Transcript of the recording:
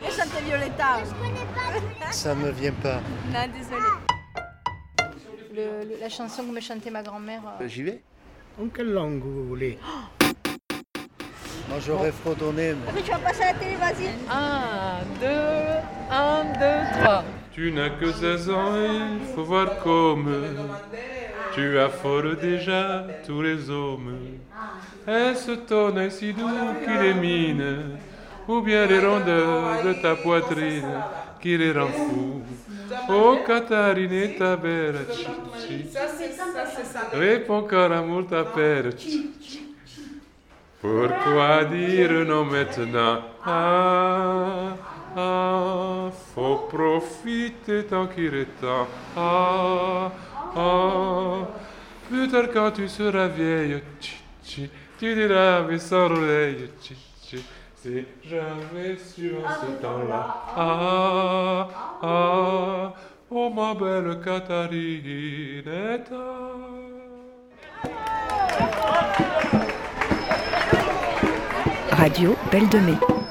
Et chanter Violetta. Ça me vient pas. Non, désolée. La chanson que me chantait ma grand-mère. J'y vais. En quelle langue vous voulez? Moi j'aurais fredonné. Mais tu vas passer à la télé, vas-y. 1, 2, 3. Tu n'as que 16 ans, il faut voir comme tu affores déjà tous les hommes. Est-ce ton œil si doux qui les mine, ou bien les rondeurs de ta poitrine qui les rend fous? Oh Catarinetta bella, cici. Réponds car l'amour t'appelle. Pourquoi dire non maintenant? Ah, ah, faut profiter tant qu'il est temps. Ah, ah, plus tard quand tu seras vieille, tu diras mais sans oreille, si j'avais su en ce temps-là. Ah, ah, oh ma belle Catarinetta. Radio Belle de Mai.